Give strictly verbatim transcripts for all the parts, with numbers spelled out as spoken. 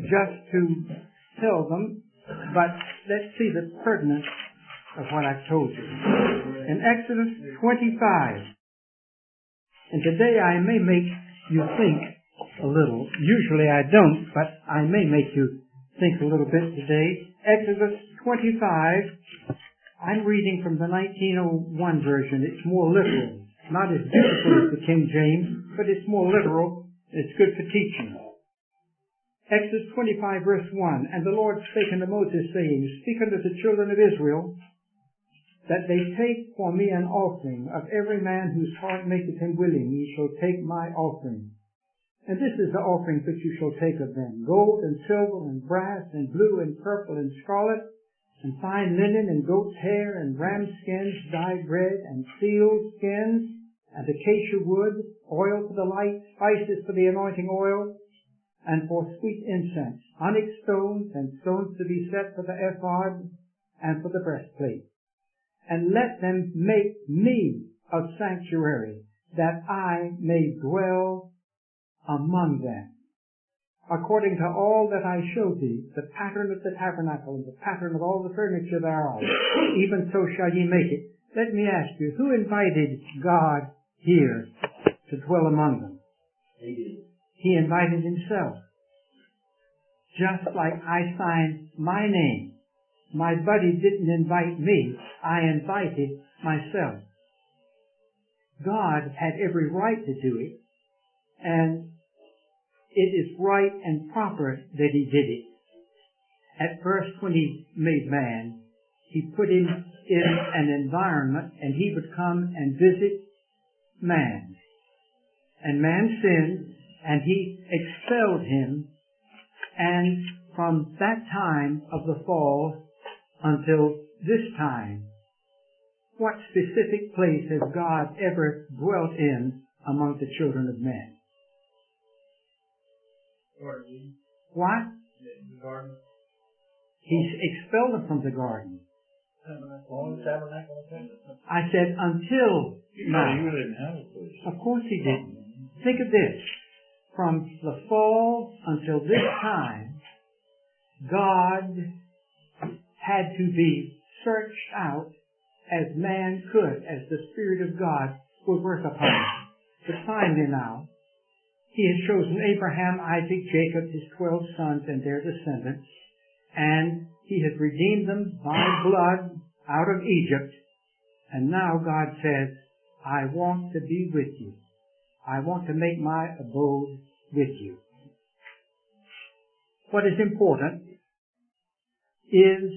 just to tell them, but let's see the pertinence of what I've told you. In Exodus twenty-five, and today I may make you think a little. Usually I don't, but I may make you think a little bit today. Exodus twenty-five, I'm reading from the nineteen oh one version. It's more literal. Not as beautiful as the King James, but it's more literal. It's good for teaching. Exodus twenty-five, verse one, And the Lord spake unto Moses, saying, Speak unto the children of Israel, that they take for me an offering. Of every man whose heart maketh him willing, ye shall take my offering. And this is the offering which you shall take of them, gold and silver and brass and blue and purple and scarlet, and fine linen and goat's hair and ram skins, dyed red, and seal skins, and acacia wood, oil for the light, spices for the anointing oil, and for sweet incense, onyx stones, and stones to be set for the ephod and for the breastplate. And let them make me a sanctuary, that I may dwell among them. According to all that I showed thee, the pattern of the tabernacle, and the pattern of all the furniture thereof, even so shall ye make it. Let me ask you, who invited God here to dwell among them? He did. He invited himself. Just like I signed my name. My buddy didn't invite me. I invited myself. God had every right to do it, and it is right and proper that he did it. At first, when he made man, he put him in an environment, and he would come and visit man. And man sinned, and he expelled him, and from that time of the fall until this time, what specific place has God ever dwelt in among the children of men? Garden. What? The garden. He's expelled them from the garden. Tabernacle. Tabernacle. I said until now. You didn't have a place. Of course he didn't. Think of this. From the fall until this time, God had to be searched out as man could, as the Spirit of God would work upon him. But finally now, he has chosen Abraham, Isaac, Jacob, his twelve sons and their descendants, and he has redeemed them by blood out of Egypt. And now God says, I want to be with you. I want to make my abode with you. What is important is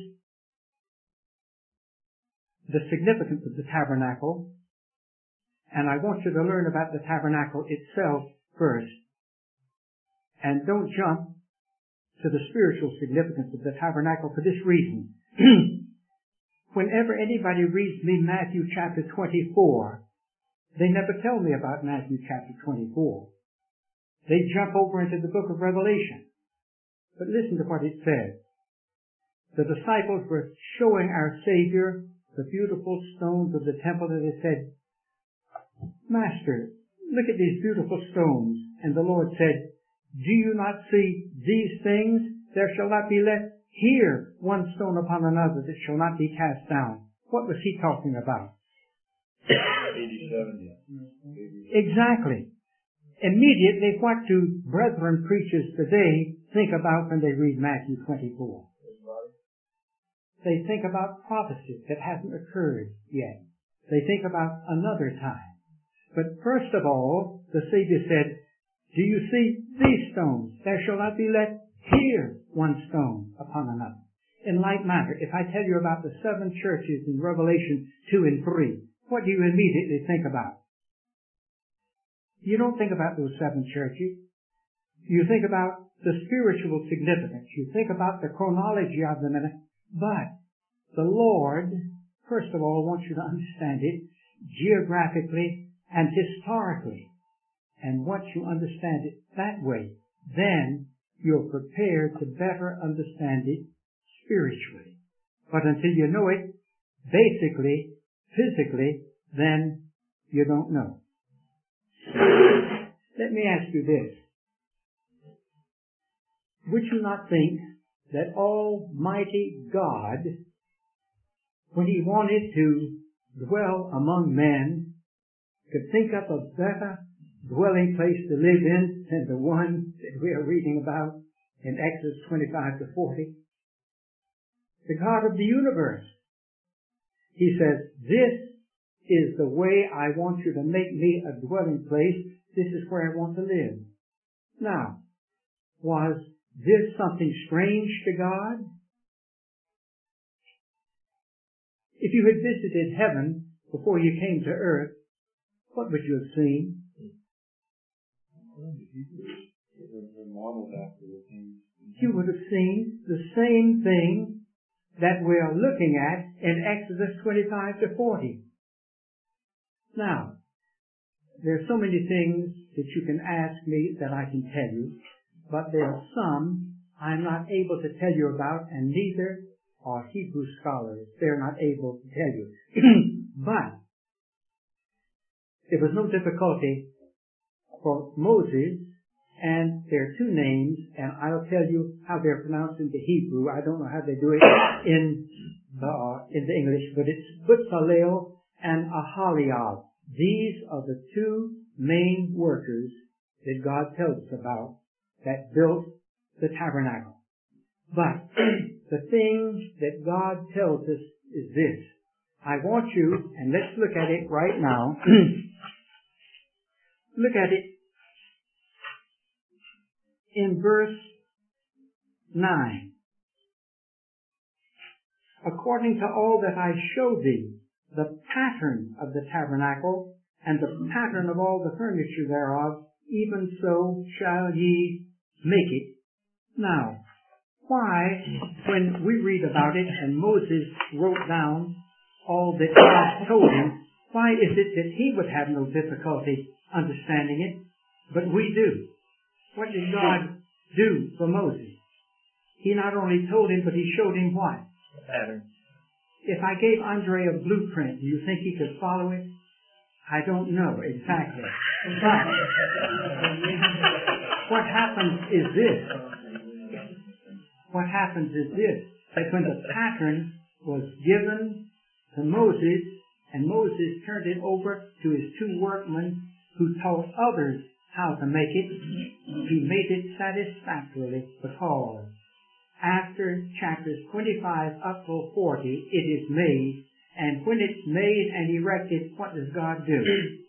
the significance of the tabernacle, and I want you to learn about the tabernacle itself first, and don't jump to the spiritual significance of the tabernacle for this reason. Whenever anybody reads me Matthew chapter twenty-four, they never tell me about Matthew chapter twenty-four. They jump over into the book of Revelation. But listen to what it says. The disciples were showing our Savior the beautiful stones of the temple, and they said, Master, look at these beautiful stones. And the Lord said, Do you not see these things? There shall not be left here one stone upon another that shall not be cast down. What was he talking about? eighty-seven. Exactly. Immediately, what do brethren preachers today think about when they read Matthew twenty-four? They think about prophecy that hasn't occurred yet. They think about another time. But first of all, the Savior said, Do you see these stones? There shall not be left here one stone upon another. In like manner, if I tell you about the seven churches in Revelation two and three, what do you immediately think about? You don't think about those seven churches. You think about the spiritual significance. You think about the chronology of them. But the Lord, first of all, wants you to understand it geographically and historically. And once you understand it that way, then you're prepared to better understand it spiritually. But until you know it, basically, physically, then you don't know. Let me ask you this. would you not think that Almighty God, when He wanted to dwell among men, could think up a better dwelling place to live in than the one that we are reading about in Exodus twenty-five to forty? The God of the universe. He says, this is the way I want you to make me a dwelling place. This is where I want to live. Now, was this something strange to God? If you had visited heaven before you came to earth, what would you have seen? You would have seen the same thing that we are looking at in Exodus twenty-five to forty. Now, there are so many things that you can ask me that I can tell you, but there are some I'm not able to tell you about, and neither are Hebrew scholars. They're not able to tell you. But there was no difficulty for Moses, and there are two names, and I'll tell you how they're pronounced in the Hebrew. I don't know how they do it in the, in the English, but it's Bezalel and Aholiab. These are the two main workers that God tells us about that built the tabernacle. But the thing that God tells us is this. I want you, and let's look at it right now. Look at it in verse nine. According to all that I showed thee, the pattern of the tabernacle, and the pattern of all the furniture thereof, even so shall ye make it. Now, why, when we read about it and Moses wrote down all that God told him, why is it that he would have no difficulty understanding it, but we do? What did God do for Moses? He not only told him, but he showed him what? The pattern. If I gave Andre a blueprint, do you think he could follow it? I don't know exactly. But what happens is this. What happens is this. That when the pattern was given to Moses, and Moses turned it over to his two workmen who taught others how to make it, he made it satisfactorily, because after chapters twenty-five up to forty, it is made, and when it's made and erected, what does God do?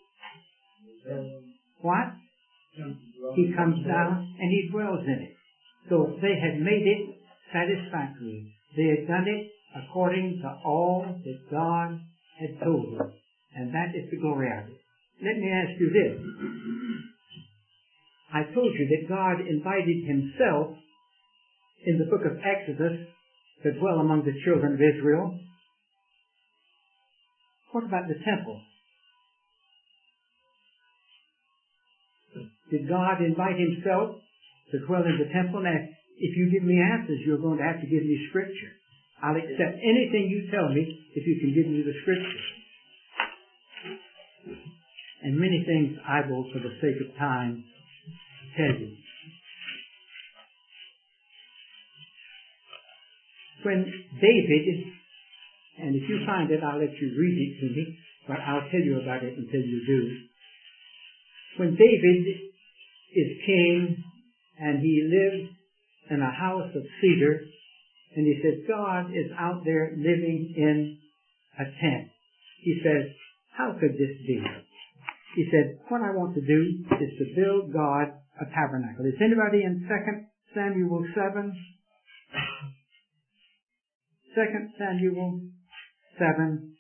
What? He comes down and he dwells in it. So they had made it satisfactory. They had done it according to all that God had told them. And that is the glory of it. Let me ask you this. I told you that God invited himself in the book of Exodus to dwell among the children of Israel. What about the temple? Did God invite himself to dwell in the temple? Now, if you give me answers, you're going to have to give me scripture. I'll accept anything you tell me if you can give me the scripture. And many things I will, for the sake of time, tell you. When David, and if you find it, I'll let you read it to me, but I'll tell you about it until you do. When David is king, and he lives in a house of cedar, and he says, God is out there living in a tent. He says, how could this be? He said, what I want to do is to build God a tabernacle. Is anybody in Second Samuel seven? Second Samuel seven.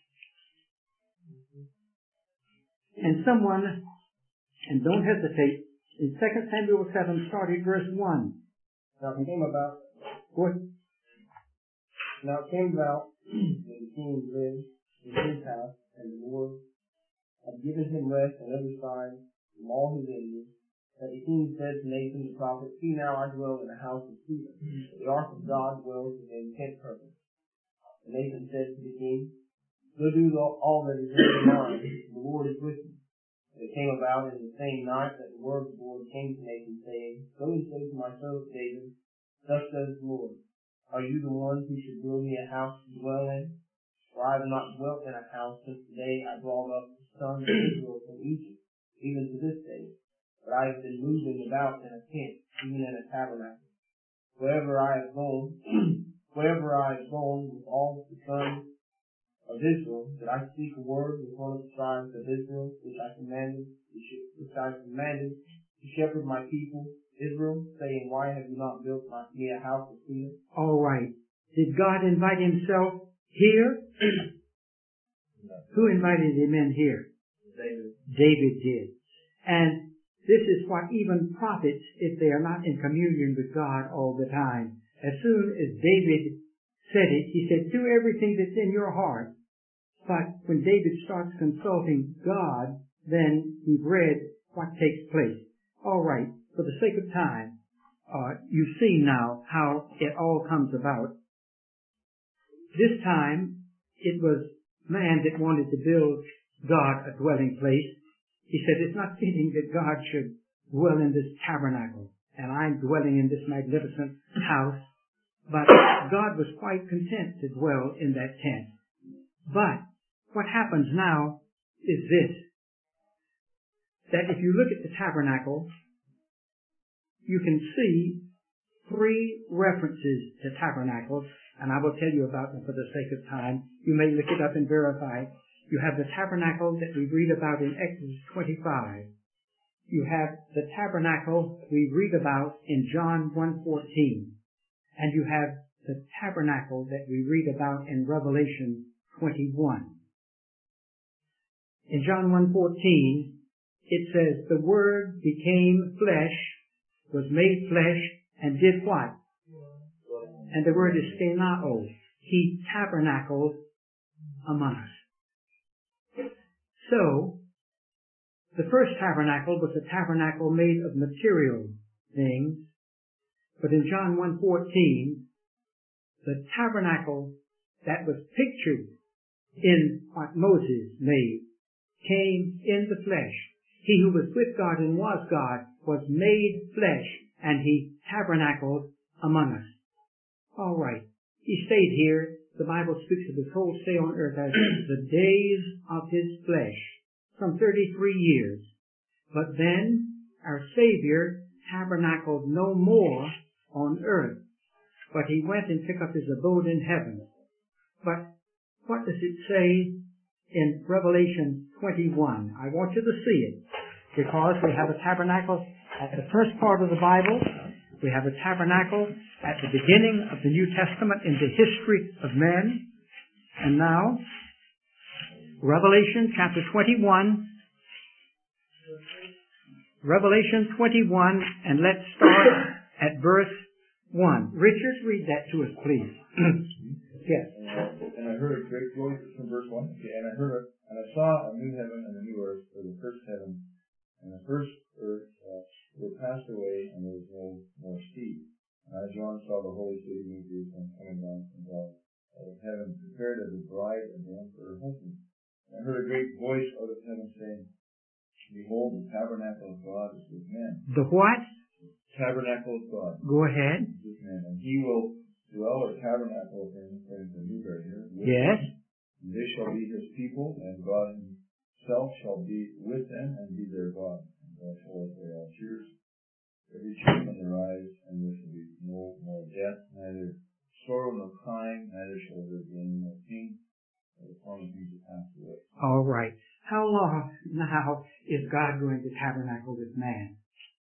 And someone, and don't hesitate, in Second Samuel seven, start at verse one. Now it came about, What? now it came about that the king lived in his house, and the Lord had given him rest on every side from all his enemies. That the king said to Nathan the prophet, see now I dwell in a house of cedar, but the ark of God dwells within tent purpose. And Nathan said to the king, go do all that is in your mind, the Lord is with you. And it came about in the same night that the word of the Lord came to Nathan, saying, go and say to my servant David, Thus says the Lord, are you the one who should build me a house to dwell in? For I have not dwelt in a house since the day I brought up the sons of Israel from Egypt, even to this day. But I have been moving about in a tent, even in a tabernacle. Wherever I have gone, wherever I have gone with all the sons of Israel, did I speak a word with one of the tribes of Israel, which I commanded, which I commanded to shepherd my people Israel, saying, why have you not built my, me a house of cedar? All right. Did God invite himself here? No. Who invited him in here? David. David did. And this is what even prophets, if they are not in communion with God all the time, as soon as David said it, he said, do everything that's in your heart. But when David starts consulting God, then we've read what takes place. All right, for the sake of time, uh, you've seen now how it all comes about. This time, it was man that wanted to build God a dwelling place. He said, it's not fitting that God should dwell in this tabernacle, and I'm dwelling in this magnificent house. But God was quite content to dwell in that tent. But what happens now is this, that if you look at the tabernacle, you can see three references to tabernacles, and I will tell you about them for the sake of time. You may look it up and verify. You have the tabernacle that we read about in Exodus twenty-five. You have the tabernacle we read about in John one fourteen. And you have the tabernacle that we read about in Revelation twenty-one. In John one fourteen, it says, the Word became flesh, was made flesh, and did what? And the word is skenao. He tabernacled among us. So, the first tabernacle was a tabernacle made of material things. But in John one fourteen, the tabernacle that was pictured in what Moses made came in the flesh. He who was with God and was God was made flesh, and he tabernacled among us. All right. He stayed here. The Bible speaks of his whole stay on earth as the days of his flesh, some thirty-three years. But then our Savior tabernacled no more on earth, but he went and took up his abode in heaven. But what does it say in Revelation twenty-one? I want you to see it, because we have a tabernacle at the first part of the Bible. We have a tabernacle at the beginning of the New Testament in the history of men. And now, Revelation chapter twenty-one. Revelation twenty-one, and let's start at verse one. Richard, read that to us, please. Yes. And I heard a great voice from verse one. Okay, and I heard a, and I saw a new heaven and a new earth, for the first heaven and the first earth uh, were passed away, and there was no more sea. And I, John, saw the holy city, New Jerusalem, coming down from God out of heaven, prepared as a bride adorned for her husband. And I heard a great voice out of heaven saying, behold, the tabernacle of God is with men. The what? Tabernacle of God. Go ahead. Is with men. And he will dwell or tabernacle with him, according to Newberry here. Yes. And they shall be his people, and God himself shall be with them and be their God. And God shall wipe away all tears, every tear from their eyes, and there shall be no more death, neither sorrow nor crying, neither shall there be any more pain, for the former things are passed away. All right. How long now is God going to tabernacle with man?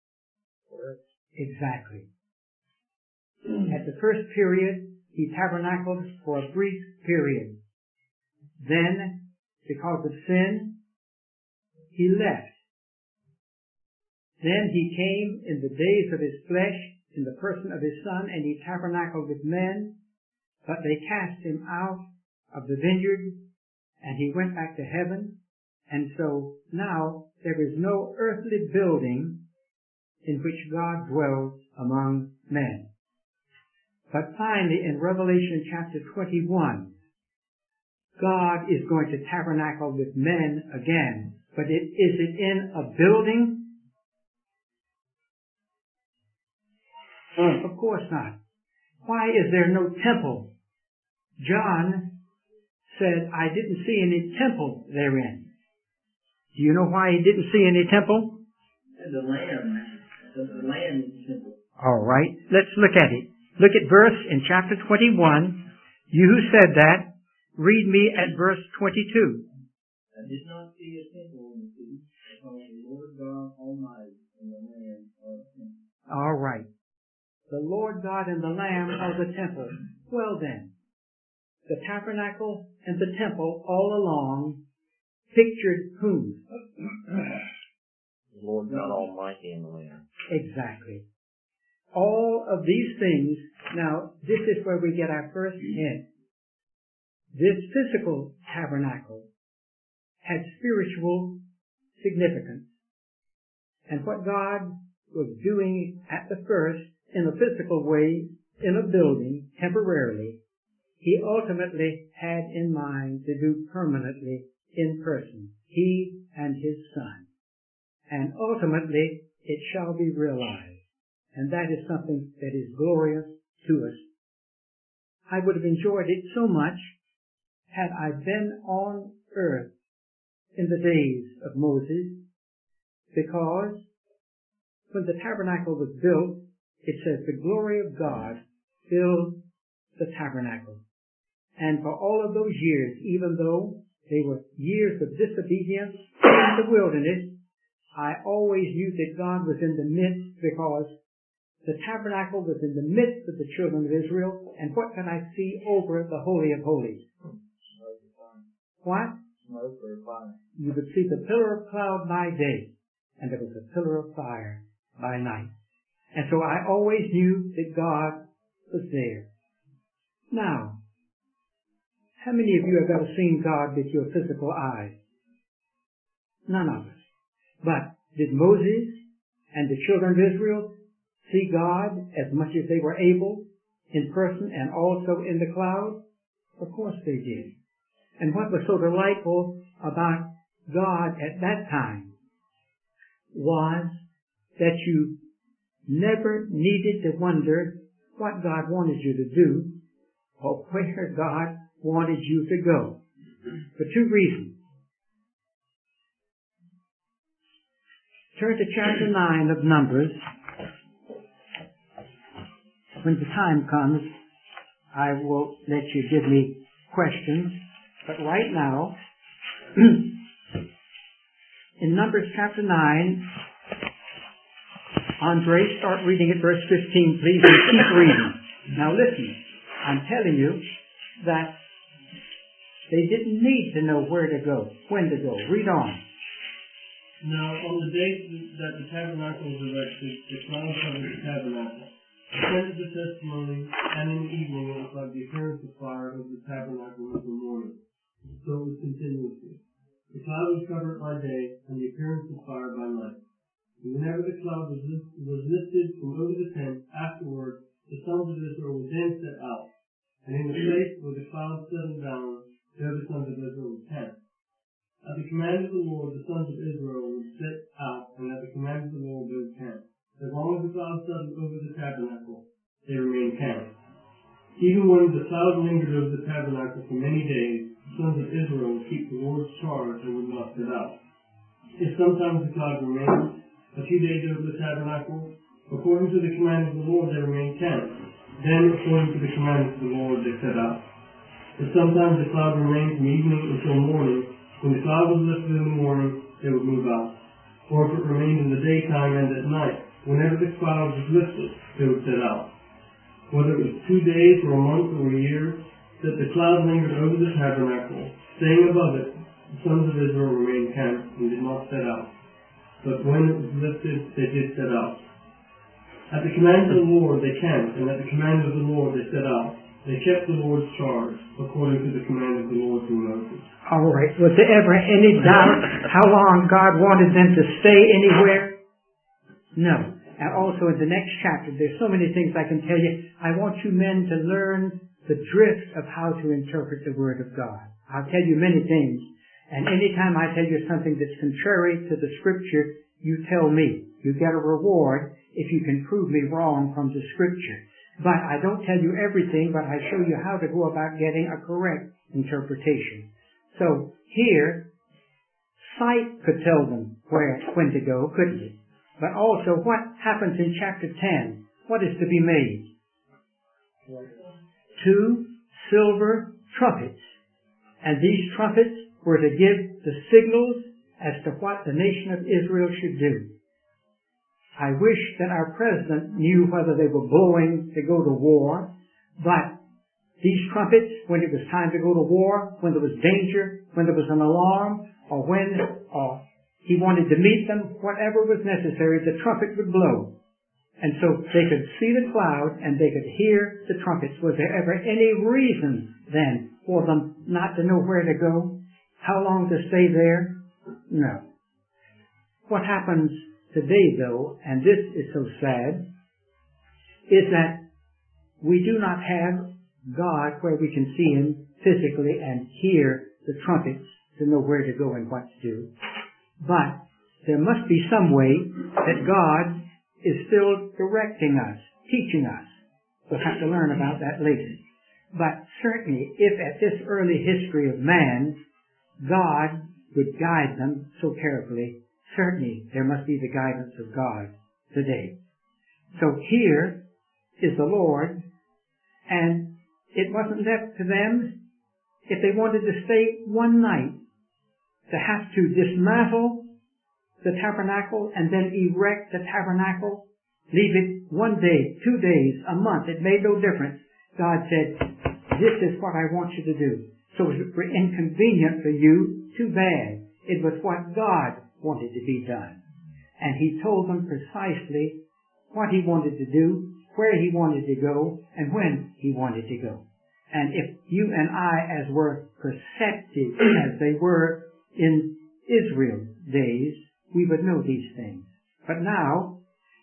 Exactly. At the first period, he tabernacled for a brief period. Then, because of sin, he left. Then he came in the days of his flesh, in the person of his Son, and he tabernacled with men, but they cast him out of the vineyard, and he went back to heaven. And so now there is no earthly building in which God dwells among men. But finally, in Revelation chapter twenty-one, God is going to tabernacle with men again. But it, is it in a building? Of course not. Why is there no temple? John said, I didn't see any temple therein. Do you know why he didn't see any temple? The Lamb, the Lamb is the temple. All right, let's look at it. Look at verse in chapter twenty-one. You who said that, read me at verse twenty-two. I did not see a temple in the city, because the Lord God Almighty and the Lamb are the temple. All right. The Lord God and the Lamb are the temple. Well then, the tabernacle and the temple all along pictured whom? The Lord God Almighty and the Lamb. Exactly. All of these things, now this is where we get our first hint. This physical tabernacle had spiritual significance. And what God was doing at the first, in a physical way, in a building, temporarily, He ultimately had in mind to do permanently in person, He and His Son. And ultimately, it shall be realized. And that is something that is glorious to us. I would have enjoyed it so much had I been on earth in the days of Moses, because when the tabernacle was built, it says the glory of God filled the tabernacle. And for all of those years, even though they were years of disobedience in the wilderness, I always knew that God was in the midst, because the tabernacle was in the midst of the children of Israel. And what can I see over the Holy of Holies? What? Smoke or fire. You would see the pillar of cloud by day, and there was a pillar of fire by night. And so I always knew that God was there. Now, how many of you have ever seen God with your physical eyes? None of us. But did Moses and the children of Israel see God as much as they were able in person and also in the cloud? Of course they did. And what was so delightful about God at that time was that you never needed to wonder what God wanted you to do or where God wanted you to go. For two reasons. Turn to chapter nine of Numbers. When the time comes, I will let you give me questions. But right now, in Numbers chapter nine, Andre, start reading at verse fifteen, please, and keep reading. Now listen, I'm telling you that they didn't need to know where to go, when to go. Read on. Now, on the day that the tabernacle was erected, the cloud covered the tabernacle. The tent of the testimony, and in the evening it was like the appearance of fire over the tabernacle in the morning. So it was continuously. The cloud was covered by day, and the appearance of fire by night. And whenever the cloud was, lift, was lifted from over the tent, afterward the sons of Israel were then set out. And in the place where the cloud settled down, there the sons of Israel would camp. At the command of the Lord, the sons of Israel would set out, and at the command of the Lord they would camp. As long as the cloud settled over the tabernacle, they remained camped. Even when the cloud lingered over the tabernacle for many days, the sons of Israel would keep the Lord's charge and would not set out. If sometimes the cloud remained a few days over the tabernacle, according to the command of the Lord they remained camped. Then, according to the command of the Lord, they set out. If sometimes the cloud remained from evening until morning, when the cloud was lifted in the morning, they would move out. Or if it remained in the daytime and at night, whenever the cloud was lifted, they would set out. Whether it was two days or a month or a year, that the cloud lingered over the tabernacle, staying above it, the sons of Israel remained camped and did not set out. But when it was lifted, they did set out. At the command of the Lord they camped, and at the command of the Lord they set out. They kept the Lord's charge, according to the command of the Lord through Moses. All right. Was there ever any doubt how long God wanted them to stay anywhere? No. And also in the next chapter, there's so many things I can tell you. I want you men to learn the drift of how to interpret the Word of God. I'll tell you many things. And anytime I tell you something that's contrary to the Scripture, you tell me. You get a reward if you can prove me wrong from the Scripture. But I don't tell you everything, but I show you how to go about getting a correct interpretation. So here, sight could tell them where, when to go, couldn't it? But also, what happens in chapter ten? What is to be made? Two silver trumpets. And these trumpets were to give the signals as to what the nation of Israel should do. I wish that our president knew whether they were blowing to go to war, but these trumpets, when it was time to go to war, when there was danger, when there was an alarm, or when or he wanted to meet them, whatever was necessary, the trumpet would blow. And so they could see the cloud and they could hear the trumpets. Was there ever any reason then for them not to know where to go? How long to stay there? No. What happens today, though, and this is so sad, is that we do not have God where we can see Him physically and hear the trumpets to know where to go and what to do. But there must be some way that God is still directing us, teaching us. We'll have to learn about that later. But certainly, if at this early history of man, God would guide them so carefully, certainly there must be the guidance of God today. So here is the Lord, and it wasn't left to them, if they wanted to stay one night, to have to dismantle the tabernacle and then erect the tabernacle, leave it one day, two days, a month. It made no difference. God said, this is what I want you to do. So if it were inconvenient for you, too bad. It was what God wanted to be done. And He told them precisely what He wanted to do, where He wanted to go, and when He wanted to go. And if you and I, as were perceptive as they were in Israel's days, we would know these things. But now,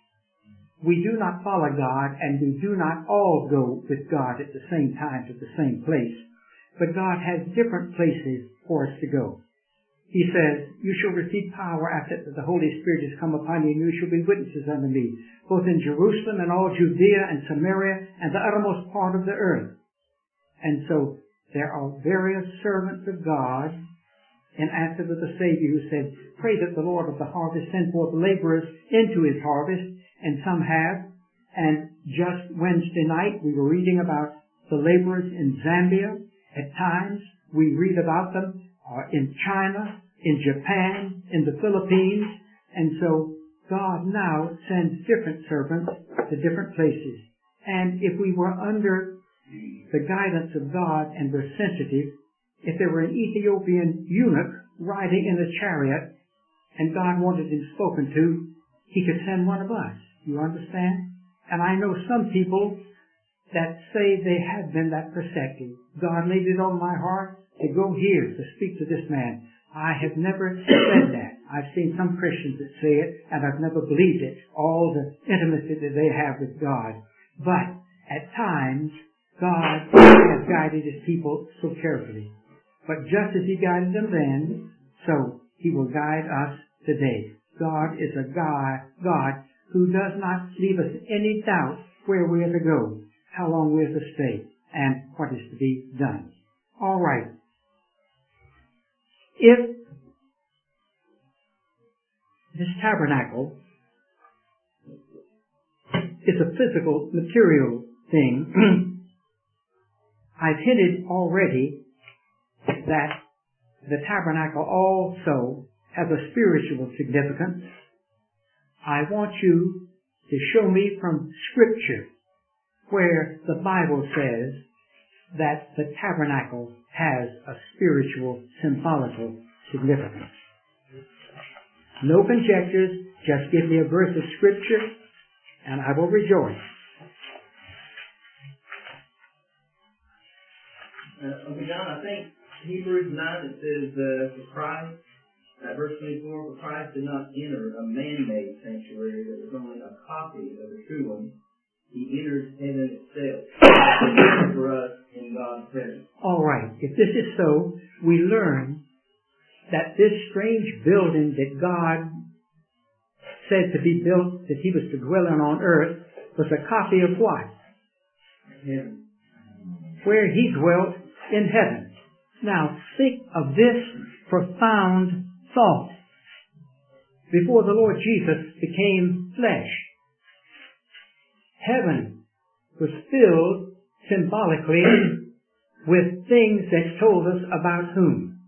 we do not follow God, and we do not all go with God at the same time to the same place. But God has different places for us to go. He says, you shall receive power after that the Holy Spirit has come upon you, and you shall be witnesses unto me, both in Jerusalem and all Judea and Samaria and the uttermost part of the earth. And so there are various servants of God in answer to the Savior who said, pray that the Lord of the harvest send forth laborers into His harvest, and some have. And just Wednesday night we were reading about the laborers in Zambia. At times we read about them uh, in China, in Japan, in the Philippines. And so God now sends different servants to different places. And if we were under the guidance of God and were sensitive, if there were an Ethiopian eunuch riding in a chariot and God wanted him spoken to, He could send one of us. You understand? And I know some people that say they have been that perceptive. God laid it on my heart to go here to speak to this man. I have never said that. I've seen some Christians that say it, and I've never believed it, all the intimacy that they have with God. But at times, God has guided His people so carefully. But just as He guided them then, so He will guide us today. God is a God, God who does not leave us any doubt where we are to go, how long we are to stay, and what is to be done. All right. If this tabernacle is a physical, material thing, I've hinted already that the tabernacle also has a spiritual significance. I want you to show me from Scripture where the Bible says that the tabernacle has a spiritual, symbolical significance. No conjectures, just give me a verse of Scripture and I will rejoice. Uh, okay, John, I think Hebrews nine, it says, uh, for Christ, uh, verse twenty-four, for Christ did not enter a man-made sanctuary that was only a copy of the true one. He enters heaven itself for us in God's presence. All right. If this is so, we learn that this strange building that God said to be built, that He was to dwell in on earth, was a copy of what? Heaven. Where he dwelt in heaven. Now, think of this profound thought. Before the Lord Jesus became flesh, heaven was filled symbolically with things that told us about whom?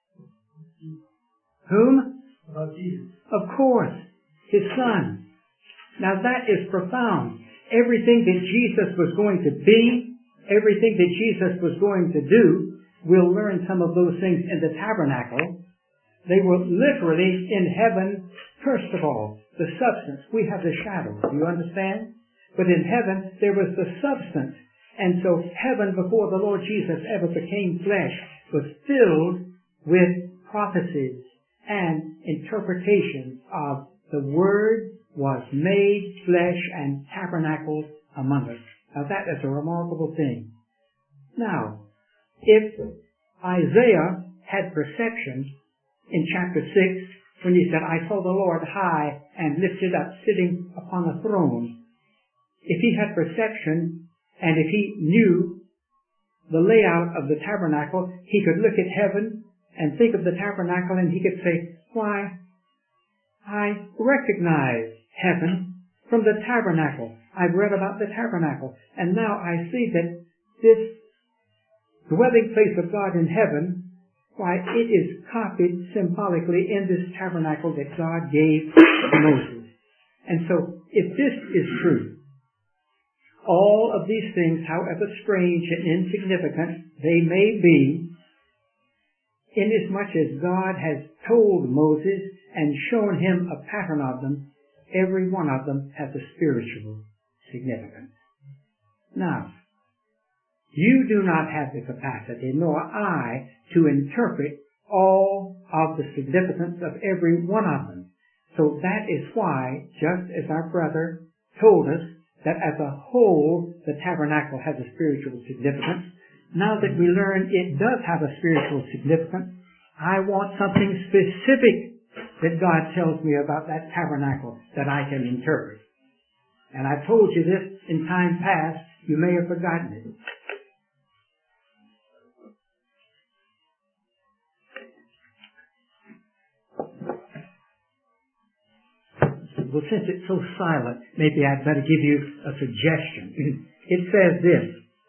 Whom? About Jesus. Of course, his Son. Now that is profound. Everything that Jesus was going to be, everything that Jesus was going to do, we'll learn some of those things in the tabernacle. They were literally in heaven, first of all, the substance. We have the shadow. Do you understand? But in heaven, there was the substance. And so heaven, before the Lord Jesus ever became flesh, was filled with prophecies and interpretations of the Word was made flesh and tabernacled among us. Now that is a remarkable thing. Now, if Isaiah had perception in chapter six, when he said, I saw the Lord high and lifted up, sitting upon a throne, if he had perception and if he knew the layout of the tabernacle, he could look at heaven and think of the tabernacle and he could say, why, I recognize heaven from the tabernacle. I've read about the tabernacle, and now I see that this dwelling place of God in heaven, why, it is copied symbolically in this tabernacle that God gave to Moses. And so, if this is true, all of these things, however strange and insignificant they may be, inasmuch as God has told Moses and shown him a pattern of them, every one of them has a spiritual significance. Now, you do not have the capacity, nor I, to interpret all of the significance of every one of them. So that is why, just as our brother told us that as a whole the tabernacle has a spiritual significance, now that we learn it does have a spiritual significance, I want something specific that God tells me about that tabernacle that I can interpret. And I told you this in time past. You may have forgotten it. Well, since it's so silent, maybe I'd better give you a suggestion. It says this: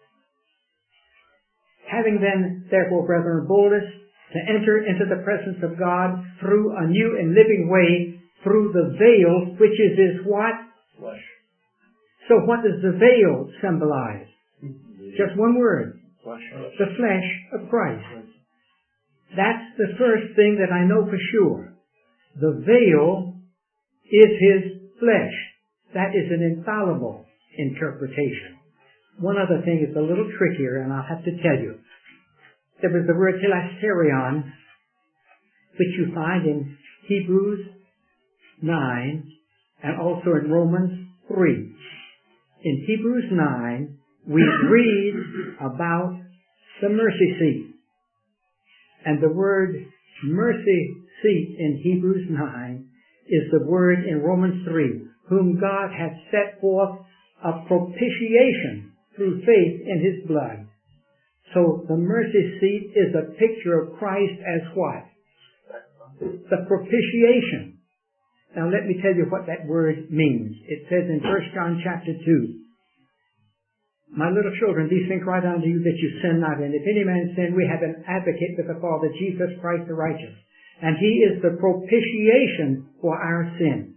having then, therefore, brethren, boldness to enter into the presence of God through a new and living way, through the veil, which is his what? Flesh. So what does the veil symbolize? Just one word. Flesh. The flesh of Christ. That's the first thing that I know for sure. The veil is his flesh. That is an infallible interpretation. One other thing is a little trickier, and I'll have to tell you. There was the word hilasterion, which you find in Hebrews nine and also in Romans three. In Hebrews nine, we read about the mercy seat. And the word mercy seat in Hebrews nine is the word in Romans three, whom God hath set forth a propitiation through faith in his blood. So the mercy seat is a picture of Christ as what? The propitiation. Now let me tell you what that word means. It says in First John chapter two, my little children, these things write unto you that you sin not. And if any man sin, we have an advocate with the Father, Jesus Christ the righteous. And he is the propitiation for our sins.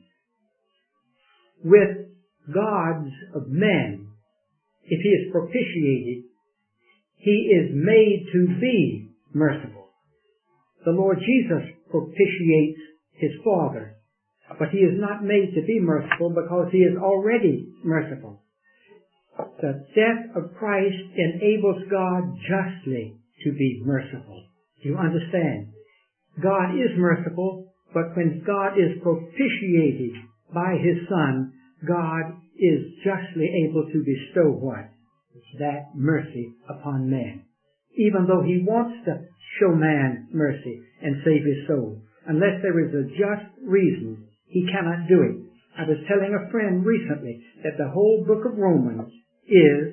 With gods of men, if he is propitiated, he is made to be merciful. The Lord Jesus propitiates his Father, but he is not made to be merciful because he is already merciful. The death of Christ enables God justly to be merciful. Do you understand? God is merciful, but when God is propitiated by his Son, God is justly able to bestow what? That mercy upon man. Even though he wants to show man mercy and save his soul. Unless there is a just reason, he cannot do it. I was telling a friend recently that the whole book of Romans is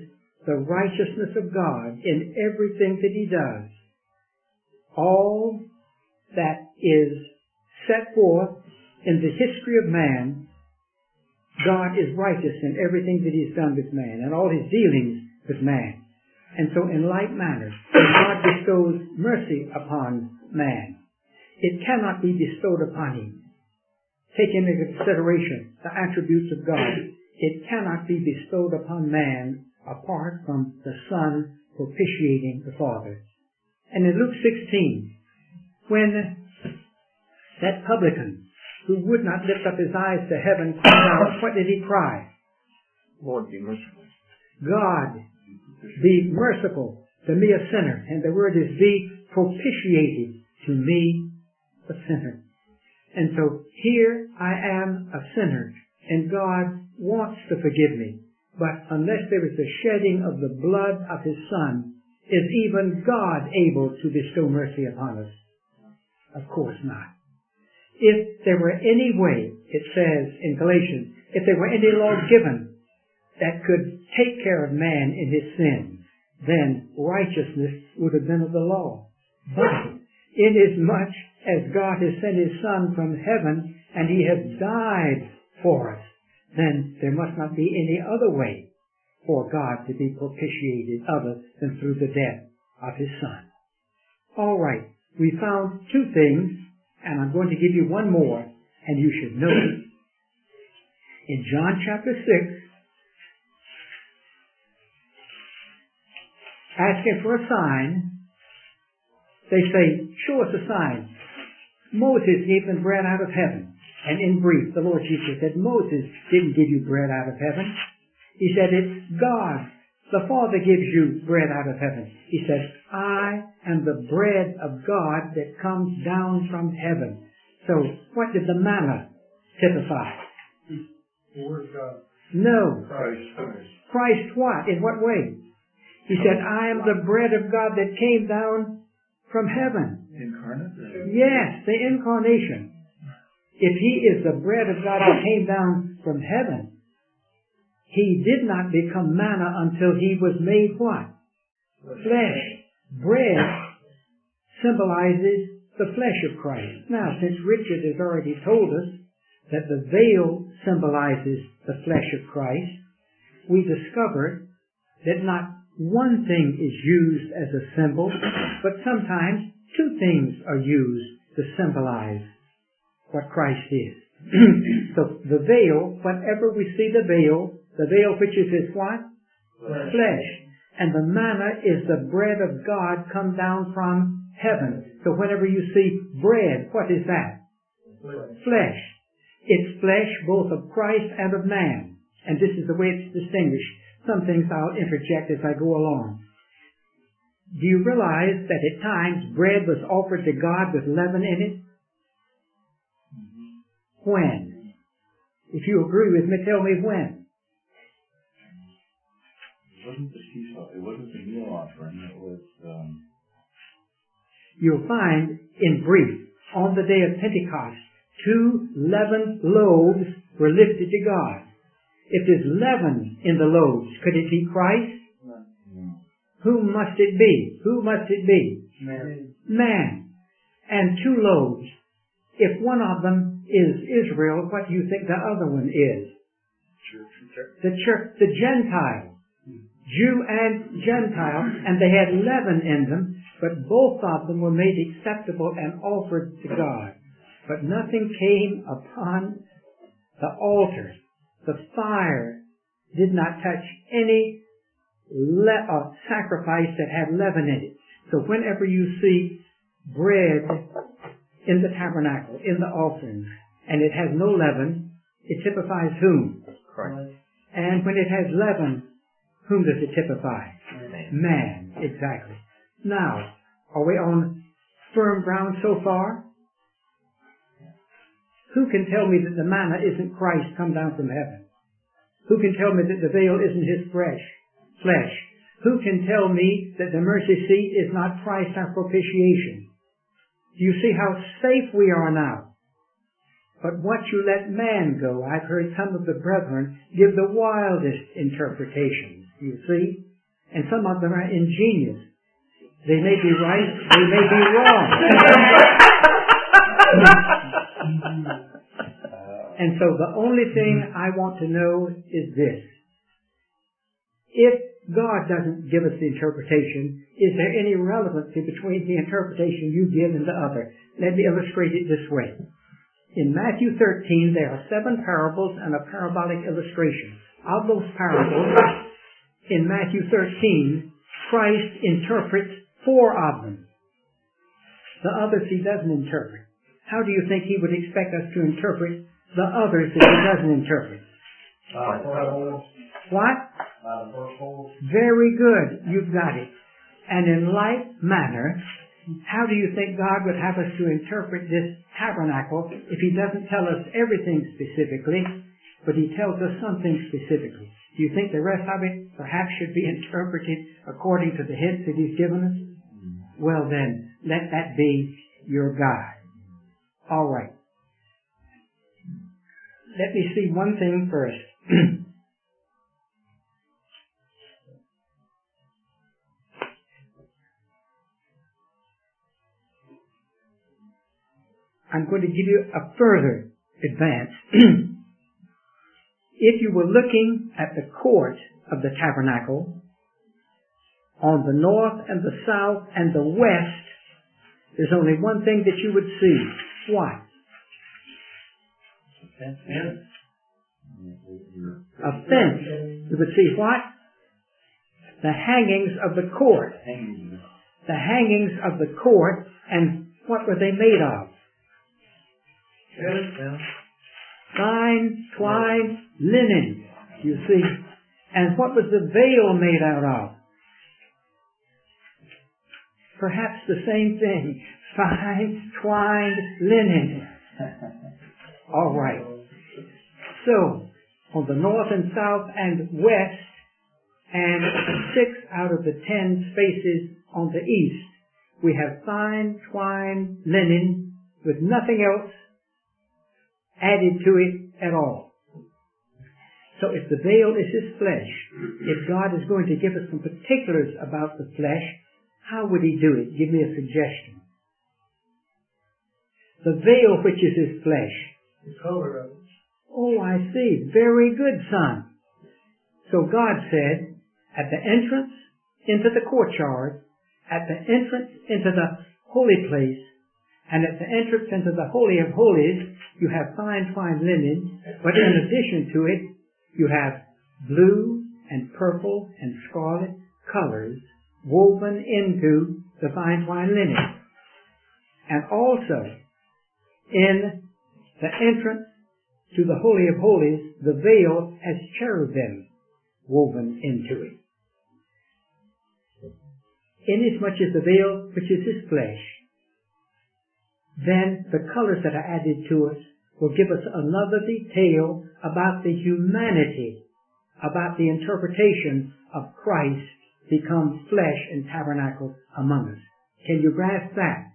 the righteousness of God in everything that he does. All that is set forth in the history of man, God is righteous in everything that he's done with man and all his dealings with man. And so in like manner, God bestows mercy upon man. It cannot be bestowed upon him. Take into consideration the attributes of God. It cannot be bestowed upon man apart from the Son propitiating the Father. And in Luke sixteen, when that publican who would not lift up his eyes to heaven cried out, what did he cry? Lord, be merciful. God, be merciful to me, a sinner. And the word is be propitiated to me, a sinner. And so here I am a sinner, and God wants to forgive me. But unless there is the shedding of the blood of his Son, is even God able to bestow mercy upon us? Of course not. If there were any way, it says in Galatians, if there were any law given that could take care of man in his sins, then righteousness would have been of the law. But inasmuch as God has sent his Son from heaven and he has died for us, then there must not be any other way for God to be propitiated other than through the death of his Son. All right, we found two things, and I'm going to give you one more, and you should know it. In John chapter six, asking for a sign, they say, show us a sign. Moses gave them bread out of heaven. And in brief, the Lord Jesus said, Moses didn't give you bread out of heaven. He said, it's God. The Father gives you bread out of heaven. He said, I am the bread of God that comes down from heaven. So, what did the manna typify? The Word of God. No. Christ. Christ what? In what way? He said, I am the bread of God that came down from heaven. Incarnate? Yes, the incarnation. If he is the bread of God that came down from heaven, he did not become manna until he was made what? Flesh. Bread symbolizes the flesh of Christ. Now, since Richard has already told us that the veil symbolizes the flesh of Christ, we discover that not one thing is used as a symbol, but sometimes two things are used to symbolize what Christ is. So the veil, whenever we see the veil, the veil which is his what? Flesh. Flesh. And the manna is the bread of God come down from heaven. So whenever you see bread, what is that? Flesh. Flesh. It's flesh both of Christ and of man. And this is the way it's distinguished. Some things I'll interject as I go along. Do you realize that at times bread was offered to God with leaven in it? When? If you agree with me, tell me when. It wasn't the seesaw. It wasn't the meal offering. It was. Um... You'll find, in brief, on the day of Pentecost, two leavened loaves were lifted to God. If there's leaven in the loaves, could it be Christ? No. Who must it be? Who must it be? Man. Man. And two loaves. If one of them is Israel, what do you think the other one is? The church, the Gentile. Jew and Gentile, and they had leaven in them, but both of them were made acceptable and offered to God. But nothing came upon the altar. The fire did not touch any le- uh, sacrifice that had leaven in it. So whenever you see bread in the tabernacle, in the offerings, and it has no leaven, it typifies whom? Christ. And when it has leaven, whom does it typify? Man. Man, exactly. Now, are we on firm ground so far? Who can tell me that the manna isn't Christ come down from heaven? Who can tell me that the veil isn't his flesh? Flesh. Who can tell me that the mercy seat is not Christ our propitiation? Do you see how safe we are now? But once you let man go, I've heard some of the brethren give the wildest interpretations. Do you see? And some of them are ingenious. They may be right, they may be wrong. And so the only thing I want to know is this. If God doesn't give us the interpretation, is there any relevancy between the interpretation you give and the other? Let me illustrate it this way. In Matthew thirteen, there are seven parables and a parabolic illustration. Of those parables, in Matthew thirteen, Christ interprets four of them. The others he doesn't interpret. How do you think he would expect us to interpret the others that he doesn't interpret? Uh, What? uh, Very good. You've got it. And in like manner, how do you think God would have us to interpret this tabernacle if he doesn't tell us everything specifically, but he tells us something specifically? Do you think the rest of it perhaps should be interpreted according to the hints that he's given us? Well then, let that be your guide. All right. Let me see one thing first. I'm going to give you a further advance. If you were looking at the court of the tabernacle, on the north and the south and the west, there's only one thing that you would see. What? A fence. You would see what? The hangings of the court. The hangings of the court, and what were they made of? Fine, twine, linen, you see. And what was the veil made out of? Perhaps the same thing. Fine, twined linen. All right. So, on the north and south and west, and six out of the ten spaces on the east, we have fine, twined linen with nothing else added to it at all. So if the veil is his flesh, if God is going to give us some particulars about the flesh, how would he do it? Give me a suggestion. The veil which is his flesh. The color of it. Oh, I see. Very good, son. So God said, at the entrance into the courtyard, at the entrance into the holy place, and at the entrance into the Holy of Holies, you have fine twined linen, but in addition to it, you have blue and purple and scarlet colors woven into the fine twined linen. And also, in the entrance to the Holy of Holies, the veil has cherubim woven into it. Inasmuch as the veil, which is his flesh, then the colors that are added to us will give us another detail about the humanity, about the interpretation of Christ become flesh and tabernacle among us. Can you grasp that?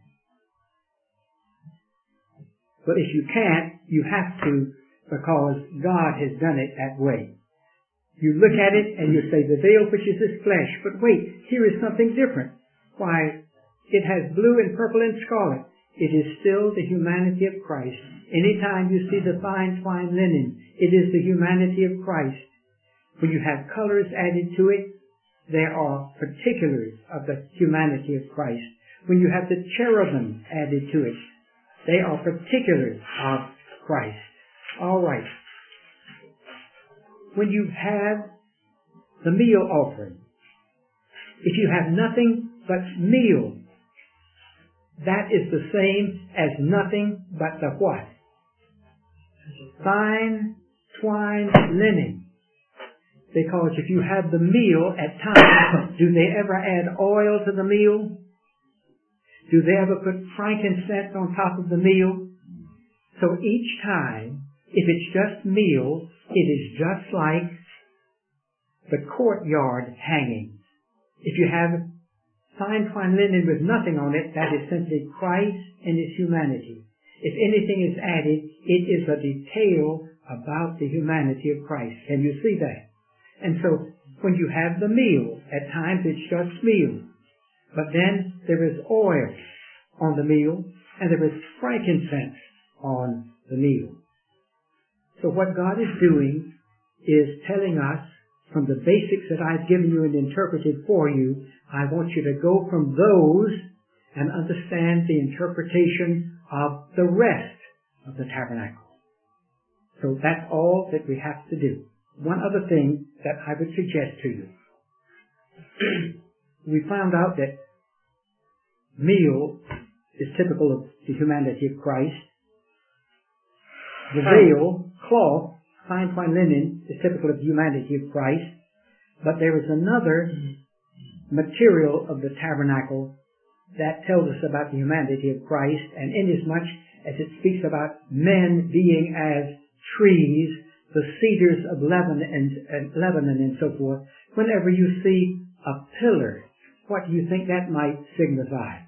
But if you can't, you have to, because God has done it that way. You look at it and you say, the veil which is his flesh. But wait, here is something different. Why, it has blue and purple and scarlet. It is still the humanity of Christ. Anytime you see the fine twined linen, it is the humanity of Christ. When you have colors added to it, there are particulars of the humanity of Christ. When you have the cherubim added to it, they are particulars of Christ. All right. When you have the meal offering, if you have nothing but meal, that is the same as nothing but the what? Fine twined linen. Because if you have the meal at times, do they ever add oil to the meal? Do they ever put frankincense on top of the meal? So each time, if it's just meal, it is just like the courtyard hangings. If you have fine twined linen with nothing on it, that is simply Christ and his humanity. If anything is added, it is a detail about the humanity of Christ. Can you see that? And so when you have the meal. At times it's just meal. But then there is oil on the meal, and there is frankincense on the meal. So what God is doing is telling us, from the basics that I've given you and interpreted for you, I want you to go from those and understand the interpretation of the rest of the tabernacle. So that's all that we have to do. One other thing that I would suggest to you. We found out that meal is typical of the humanity of Christ. The veil, cloth, fine twine linen, is typical of the humanity of Christ. But there is another material of the tabernacle that tells us about the humanity of Christ, and inasmuch as it speaks about men being as trees, the cedars of Lebanon and, and Lebanon and so forth, whenever you see a pillar, what do you think that might signify?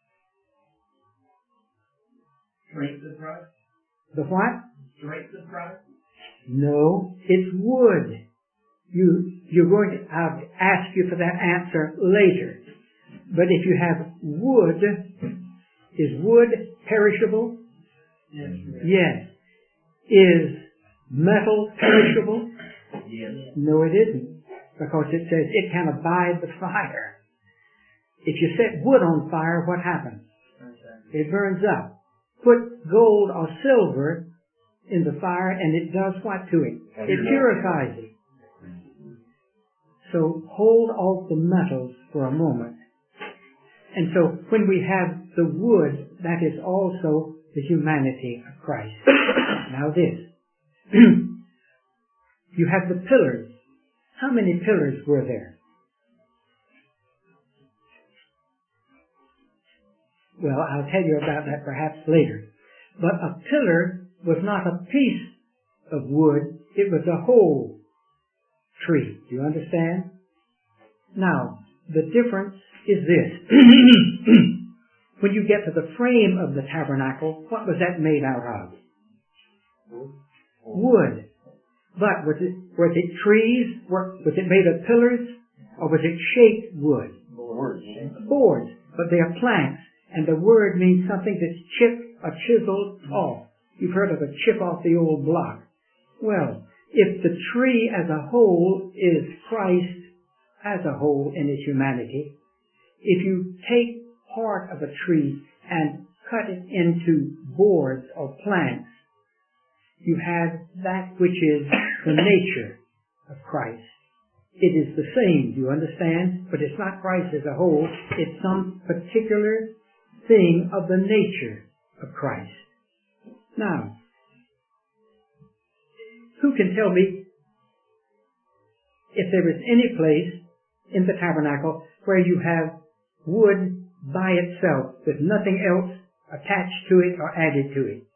Strength of Christ? The what? Strength of Christ? No, it's wood. You, you're going to, I'll ask you for that answer later. But if you have wood, is wood perishable? Yes. Yes. Is metal perishable? Yes. No, it isn't. Because it says it can abide the fire. If you set wood on fire, what happens? It burns up. Put gold or silver in the fire and it does what to it? It purifies it. So hold off the metals for a moment. And so when we have the wood, that is also the humanity of Christ. Now this. You have the pillars. How many pillars were there? Well, I'll tell you about that perhaps later. But a pillar was not a piece of wood. It was a whole tree. Do you understand? Now, the difference is this. When you get to the frame of the tabernacle, what was that made out of? Wood. But was it, was it trees? Was it made of pillars? Or was it shaped wood? Boards. Boards. But they are planks. And the word means something that's chipped or chiseled off. You've heard of a chip off the old block. Well, if the tree as a whole is Christ as a whole in its humanity, if you take part of a tree and cut it into boards or planks, you have that which is the nature of Christ. It is the same, do you understand? But it's not Christ as a whole. It's some particular thing of the nature of Christ. Now, who can tell me if there is any place in the tabernacle where you have wood by itself with nothing else attached to it or added to it?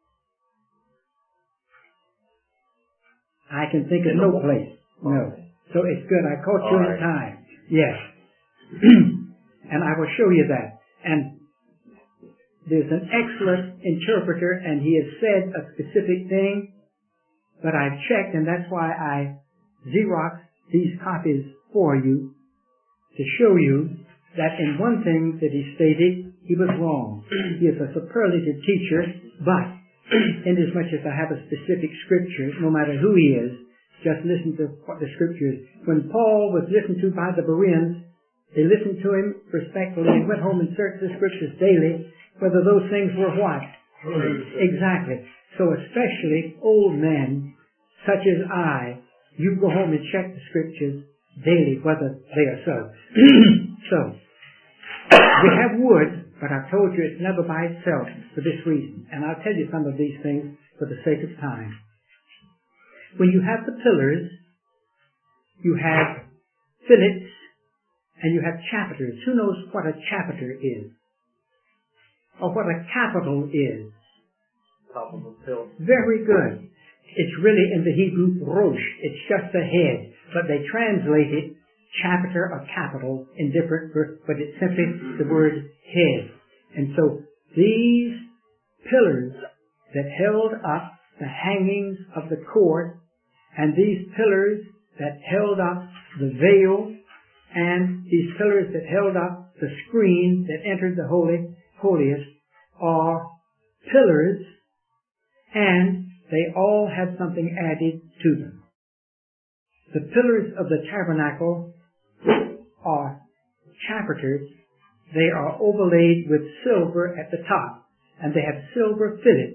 I can think of no place. No. So it's good. I caught you in time. Yes. And I will show you that. And there's an excellent interpreter, and he has said a specific thing, but I've checked, and that's why I Xeroxed these copies for you, to show you that in one thing that he stated, he was wrong. He is a superlative teacher, but inasmuch as I have a specific scripture, no matter who he is, just listen to what the scripture is. When Paul was listened to by the Bereans, they listened to him respectfully and went home and searched the scriptures daily, whether those things were what? Exactly. So especially old men, such as I, you go home and check the scriptures daily, whether they are so. So, we have wood, but I've told you it's never by itself for this reason. And I'll tell you some of these things for the sake of time. When you have the pillars, you have fillets, and you have chapiters. Who knows what a chapiter is? Or what a capital is? Top of a pill. Very good. It's really in the Hebrew rosh. It's just a head. But they translate it chapiter or capital in different, but it's simply the word head. And so these pillars that held up the hangings of the court, and these pillars that held up the veil, and these pillars that held up the screen that entered the holy holiest are pillars, and they all had something added to them. The pillars of the tabernacle are chapiters. They are overlaid with silver at the top, and they have silver fillets